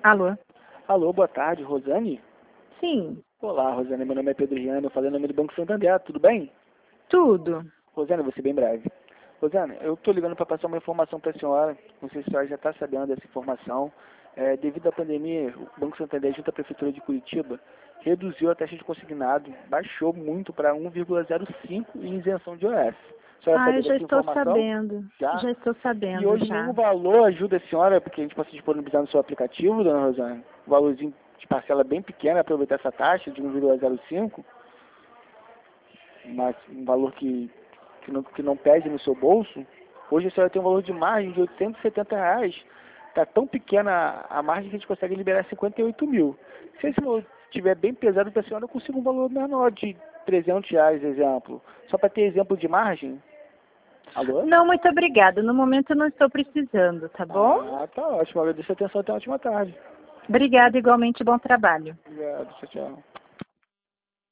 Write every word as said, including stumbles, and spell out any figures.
Alô? Alô, boa tarde, Rosane? Sim, Olá, Rosane, meu nome é Pedro Riano, eu falei em nome do Banco Santander, tudo bem? tudo. Rosane, vou ser bem breve. Rosane, eu estou ligando para passar uma informação para a senhora, não sei se a senhora já está sabendo dessa informação. É, devido à pandemia, o Banco Santander, junto à Prefeitura de Curitiba, reduziu a taxa de consignado, baixou muito para um vírgula zero cinco em isenção de O S. A senhora Ah, sabia eu já dessa estou informação? sabendo. Já? Já estou E sabendo, hoje nenhum já. valor ajuda a senhora, porque a gente pode disponibilizar no seu aplicativo, dona Rosane, um valorzinho de parcela bem pequena, aproveitar essa taxa de um vírgula zero cinco, mas um valor que, que, não, que não pese no seu bolso. Hoje a senhora tem um valor de margem de oitocentos e setenta reais. Está tão pequena a margem que a gente consegue liberar cinquenta e oito mil. Se esse valor estiver bem pesado para a senhora, eu consigo um valor menor de trezentos reais, exemplo. Só para ter exemplo de margem. Alô? Não, muito obrigada. No momento eu não estou precisando, tá bom? Ah, tá ótimo. Agradeço a atenção. Até a última tarde. Obrigada, igualmente, bom trabalho. Obrigado. Tchau, tchau.